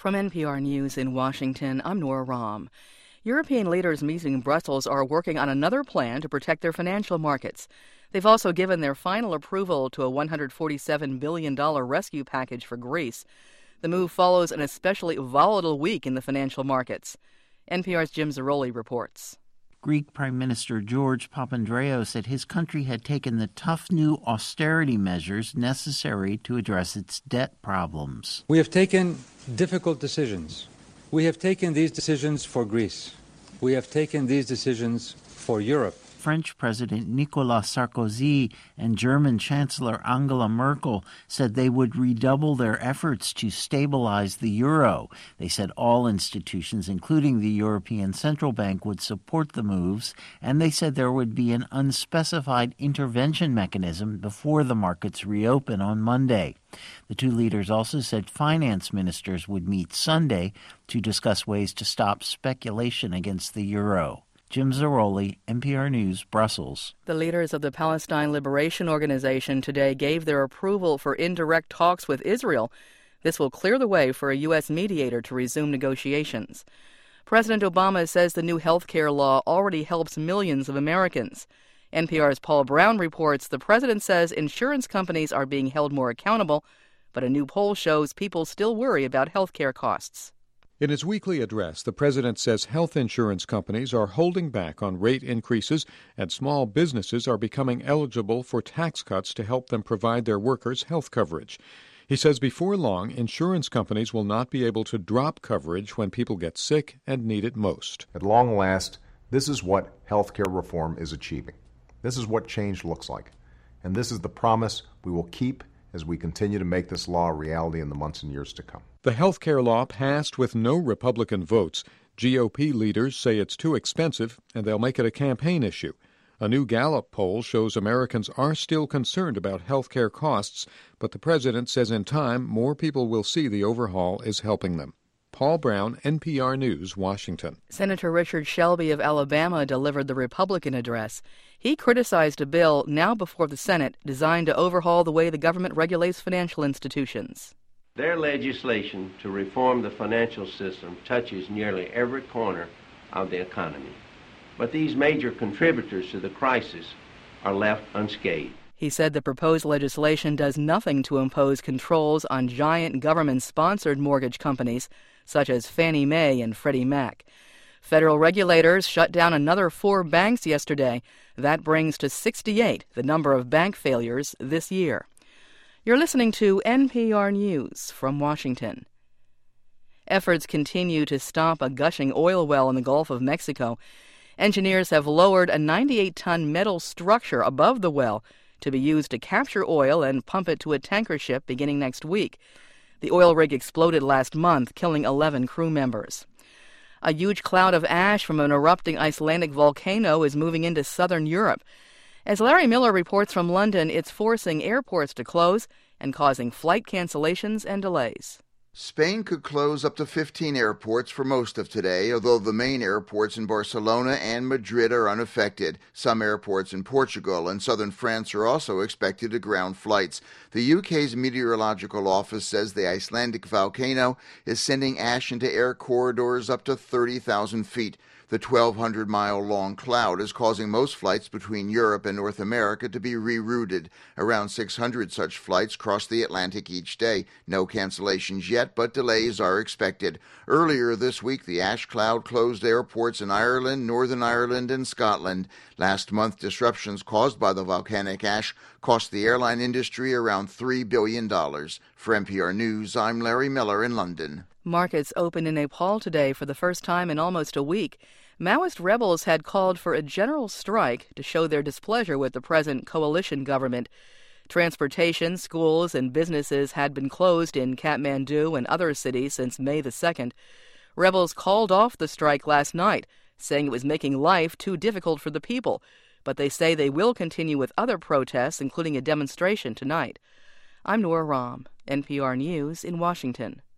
From NPR News in Washington, I'm Nora Rahm. European leaders meeting in Brussels are working on another plan to protect their financial markets. They've also given their final approval to a $147 billion rescue package for Greece. The move follows an especially volatile week in the financial markets. NPR's Jim Zarroli reports. Greek Prime Minister George Papandreou said his country had taken the tough new austerity measures necessary to address its debt problems. We have taken difficult decisions. We have taken these decisions for Greece. We have taken these decisions for Europe. French President Nicolas Sarkozy and German Chancellor Angela Merkel said they would redouble their efforts to stabilize the euro. They said all institutions, including the European Central Bank, would support the moves, and they said there would be an unspecified intervention mechanism before the markets reopen on Monday. The two leaders also said finance ministers would meet Sunday to discuss ways to stop speculation against the euro. Jim Zarroli, NPR News, Brussels. The leaders of the Palestine Liberation Organization today gave their approval for indirect talks with Israel. This will clear the way for a U.S. mediator to resume negotiations. President Obama says the new health care law already helps millions of Americans. NPR's Paul Brown reports the president says insurance companies are being held more accountable, but a new poll shows people still worry about health care costs. In his weekly address, the president says health insurance companies are holding back on rate increases and small businesses are becoming eligible for tax cuts to help them provide their workers health coverage. He says before long, insurance companies will not be able to drop coverage when people get sick and need it most. At long last, this is what health care reform is achieving. This is what change looks like. And this is the promise we will keep as we continue to make this law a reality in the months and years to come. The health care law passed with no Republican votes. GOP leaders say it's too expensive, and they'll make it a campaign issue. A new Gallup poll shows Americans are still concerned about health care costs, but the president says in time more people will see the overhaul is helping them. Paul Brown, NPR News, Washington. Senator Richard Shelby of Alabama delivered the Republican address. He criticized a bill now before the Senate designed to overhaul the way the government regulates financial institutions. Their legislation to reform the financial system touches nearly every corner of the economy. But these major contributors to the crisis are left unscathed. He said the proposed legislation does nothing to impose controls on giant government-sponsored mortgage companies such as Fannie Mae and Freddie Mac. Federal regulators shut down another 4 banks yesterday. That brings to 68 the number of bank failures this year. You're listening to NPR News from Washington. Efforts continue to stop a gushing oil well in the Gulf of Mexico. Engineers have lowered a 98-ton metal structure above the well to be used to capture oil and pump it to a tanker ship beginning next week. The oil rig exploded last month, killing 11 crew members. A huge cloud of ash from an erupting Icelandic volcano is moving into southern Europe. As Larry Miller reports from London, it's forcing airports to close and causing flight cancellations and delays. Spain could close up to 15 airports for most of today, although the main airports in Barcelona and Madrid are unaffected. Some airports in Portugal and southern France are also expected to ground flights. The UK's meteorological office says the Icelandic volcano is sending ash into air corridors up to 30,000 feet. The 1,200-mile-long cloud is causing most flights between Europe and North America to be rerouted. Around 600 such flights cross the Atlantic each day. No cancellations yet, but delays are expected. Earlier this week, the ash cloud closed airports in Ireland, Northern Ireland, and Scotland. Last month, disruptions caused by the volcanic ash cost the airline industry around $3 billion. For NPR News, I'm Larry Miller in London. Markets opened in Nepal today for the first time in almost a week. Maoist rebels had called for a general strike to show their displeasure with the present coalition government. Transportation, schools, and businesses had been closed in Kathmandu and other cities since May the 2nd. Rebels called off the strike last night, saying it was making life too difficult for the people, but they say they will continue with other protests, including a demonstration tonight. I'm Nora Rahm, NPR News in Washington.